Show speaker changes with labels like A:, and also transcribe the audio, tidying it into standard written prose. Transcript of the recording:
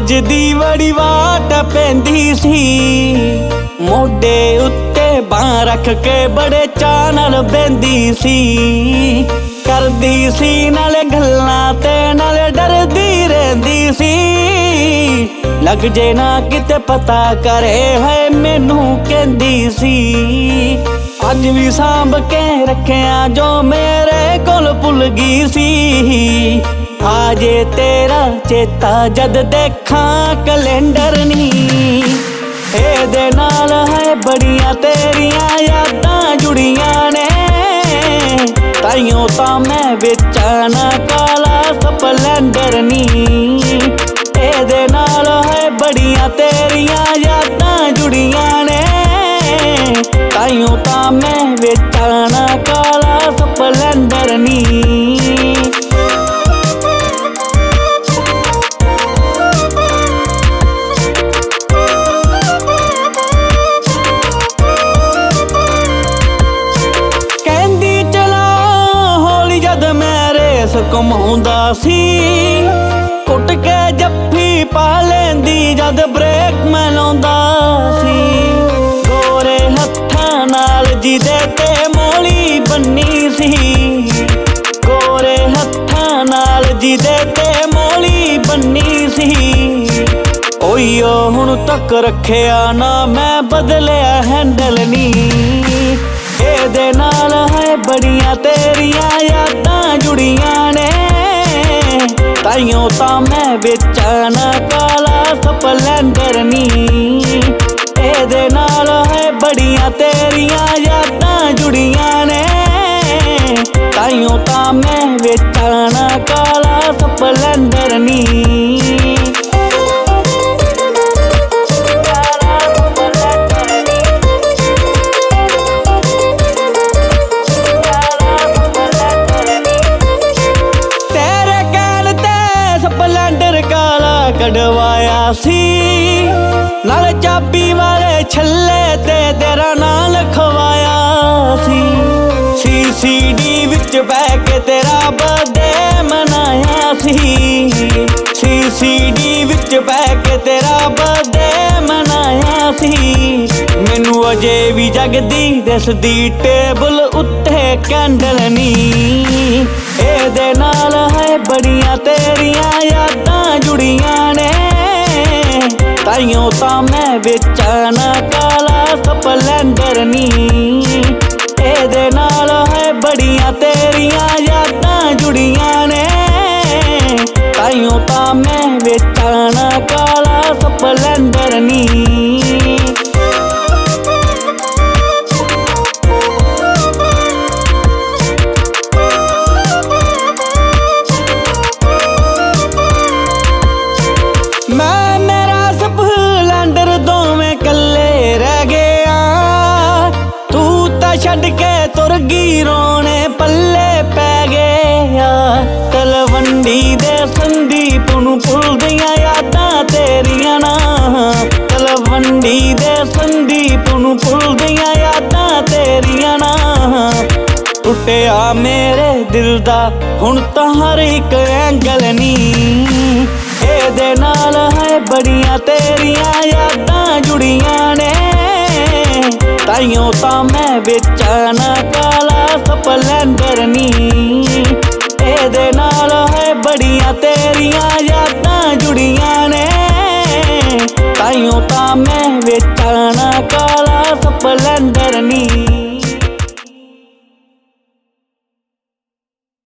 A: ਵੱਜਦੀ ਬੜੀ ਵਾਟ ਪੈਂਦੀ ਸੀ, ਮੋਢੇ ਉੱਤੇ ਬਾਂਹ ਰੱਖ ਕੇ ਬੜੇ ਚਾਅ ਨਾਲ ਬਹਿੰਦੀ ਸੀ। ਕਰਦੀ ਸੀ ਨਾਲੇ ਗੱਲਾਂ ਤੇ ਨਾਲੇ ਡਰਦੀ ਰਹਿੰਦੀ ਸੀ, ਲੱਗ ਜੇ ਨਾ ਕਿਤੇ ਪਤਾ ਕਰੇ ਹੈ ਮੈਨੂੰ ਕਹਿੰਦੀ ਸੀ। ਅੱਜ ਵੀ ਸਾਂਭ ਕੇ ਰੱਖਿਆ ਜੋ ਮੇਰੇ ਕੋਲ ਭੁੱਲ ਗਈ ਸੀ। ਆ ਜੇ ਤੇਰਾ ਚੇਤਾ ਜਦ ਦੇਖਾਂ ਕੈਲੰਡਰ ਨੀ, ਇਹਦੇ ਨਾਲ ਹੈ ਬੜੀਆਂ ਤੇਰੀਆਂ ਯਾਦਾਂ ਜੁੜੀਆਂ ਨੇ। ਤਾਈਓ ਤਾਂ ਮੈਂ ਵੇਚਾਂ ਨਾ ਕਾਲਾ ਸਪਲੈਂਡਰ ਨੀ, ਇਹਦੇ ਨਾਲ ਹੈ ਬੜੀਆਂ ਤੇਰੀਆਂ ਯਾਦਾਂ ਜੁੜੀਆਂ ਨੇ। ਤਾਈਓ ਤਾਂ ਮੈਂ ਵੇਚਾਂ ਨਾ ਕਾਲਾ ਸਪਲੈਂਡਰ ਨੀ। ਘੁਮਾਉਂਦਾ ਸੀ ਕੁੱਟ ਕੇ ਜੱਫੀ ਪਾ ਲੈਂਦੀ ਜਦ ਬ੍ਰੇਕ ਮੈਂ ਲਾਉਂਦਾ ਸੀ। ਗੋਰੇ ਹੱਥਾਂ ਨਾਲ ਜਿਹਦੇ ਤੇ ਮੋਲੀ ਬੰਨੀ ਸੀ, ਗੋਰੇ ਹੱਥਾਂ ਨਾਲ ਜਿਹਦੇ ਤੇ ਮੋਲੀ ਬੰਨੀ ਸੀ। ਓਈਓ ਹੁਣ ਤੱਕ ਰੱਖਿਆ ਨਾ ਮੈਂ ਬਦਲਿਆ ਹੈਂਡਲ ਨੀ, ਇਹਦੇ ਨਾਲ ਹੈ ਬੜੀਆਂ ਤੇਰੀਆਂ ਯਾਦਾਂ ਜੁੜੀਆਂ ਨੇ। ਤਾਈਓ ਤਾਂ ਮੈਂ ਵੇਚਾਂ ਨਾ ਕਾਲਾ ਸਪਲੈਂਡਰ ਨੀ, ਇਹਦੇ ਨਾਲ ਹੈ ਬੜੀਆਂ ਤੇਰੀਆਂ ਯਾਦਾਂ ਜੁੜੀਆਂ ਨੇ। ਤਾਈਓ ਤਾਂ ਮੈਂ ਵੇਚਾਂ ਨਾ ਕਾਲਾ ਸਪਲੈਂਡਰ ਨੀ। ਕਢਵਾਇਆ ਸੀ ਨਾਲ ਚਾਬੀ ਵਾਲੇ ਛੱਲੇ ਤੇ ਤੇਰਾ ਨਾਂ ਲਿਖਵਾਇਆ ਸੀ। CCD ਵਿੱਚ ਬਹਿ ਕੇ ਤੇਰਾ ਬਰਥਡੇ ਮਨਾਇਆ ਸੀ, CCD ਵਿੱਚ ਬਹਿ ਕੇ ਤੇਰਾ ਬਰਥਡੇ ਮਨਾਇਆ ਸੀ। ਮੈਨੂੰ ਅਜੇ ਵੀ ਜਗਦੀ ਦਿਸਦੀ ਟੇਬਲ ਉੱਤੇ ਕੈਂਡਲ ਨੀ, ਇਹਦੇ ਨਾਲ ਹੈ ਬੜੀਆਂ ਤੇਰੀਆਂ ਯਾਦਾਂ ਜੁੜੀਆਂ ਨੇ। ਤਾਈਓ ਤਾਂ ਮੈਂ ਵੇਚਾਂ ਨਾ ਕਾਲਾ ਸਪਲੈਂਡਰ ਨੀ, ਇਹਦੇ ਨਾਲ ਹੈ ਬੜੀਆਂ ਤੇਰੀਆਂ ਯਾਦਾਂ ਜੁੜੀਆਂ ਨੇ। ਤਾਈਓ ਤਾਂ ਮੈਂ ਵੇਚਾਂ ਨਾ ਕਾਲਾ ਸਪਲੈਂਡਰ ਨੀ। ਛੱਡ ਕੇ ਤੁਰ ਗਈ ਰੋਣੇ ਪੱਲੇ ਪੈ ਗਿਆ, ਤਲਵੰਡੀ ਦੇ ਸੰਦੀਪ ਨੂੰ ਭੁੱਲਦੀਆਂ ਯਾਦਾਂ ਤੇਰੀਆਂ ਨਾ। ਤਲਵੰਡੀ ਦੇ ਸੰਦੀਪ ਨੂੰ ਭੁੱਲਦੀਆਂ ਯਾਦਾਂ ਤੇਰੀਆਂ ਨਾ। ਟੁੱਟਿਆ ਮੇਰੇ ਦਿਲ ਦਾ ਹੁਣ ਤਾਂ ਹਰ ਇੱਕ ਐਂਗਲ ਨੀ, ਇਹਦੇ ਨਾਲ ਹੈ ਬੜੀਆਂ ਤੇਰੀਆਂ ਯਾਦਾਂ ਜੁੜੀਆਂ ਨੇ। ਤਾਈਓ ਤਾਂ ਮੈਂ ਵੇਚਾਂ ਨਾ ਕਾਲਾ ਸਪਲੈਂਡਰ ਨੀ, ਇਹਦੇ ਨਾਲ ਹੈ ਬੜੀਆਂ ਤੇਰੀਆਂ ਯਾਦਾਂ ਜੁੜੀਆਂ ਨੇ। ਤਾਈਓ ਤਾਂ ਮੈਂ ਵੇਚਾਂ ਨਾ ਕਾਲਾ ਸਪਲੈਂਡਰ ਨੀ।